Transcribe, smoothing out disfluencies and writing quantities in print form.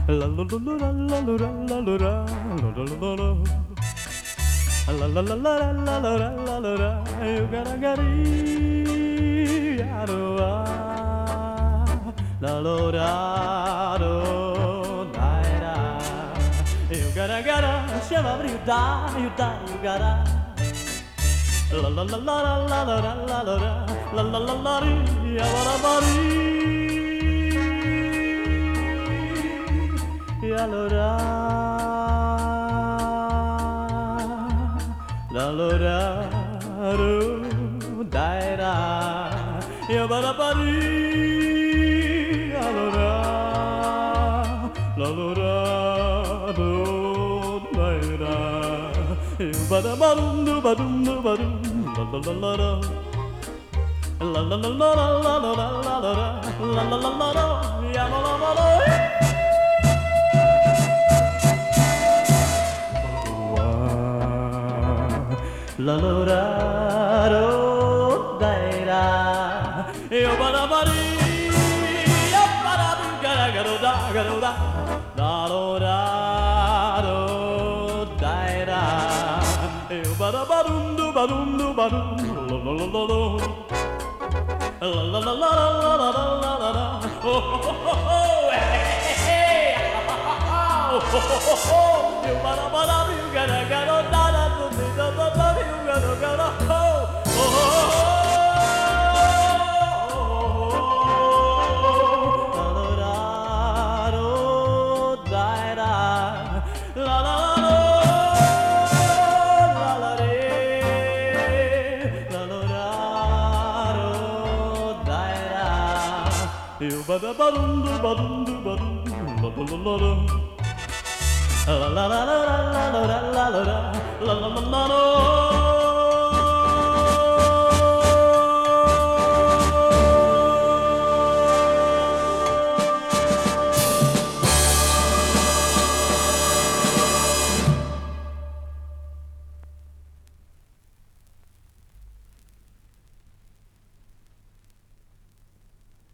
La la la la la la la la la la la la la. La la la la la la la la la la. You gotta get it. La la la la la. You gotta get it. Shabba you die, you die, you gotta. La la la la la la la la la la la la la ya la la ya la la la ru dai da ya ba la ba ri ya la la do dai da ya ba da ba dum ba dum ba dum la la la la la la la la la la la la la la la la la ya la la la la la la ro dai da yo ba da ba ri ya ba da bu ga ga ro da ga ro da da ro da ro dai da yo ba da ba dum ba dum ba dum la la la la la la la la la la la la la oh oh oh hey oh oh oh you ba da you ga ga ro da da du da da da you ga ro oh oh ba da ba dum ba dum ba dum la la la la la la la la la la la la la la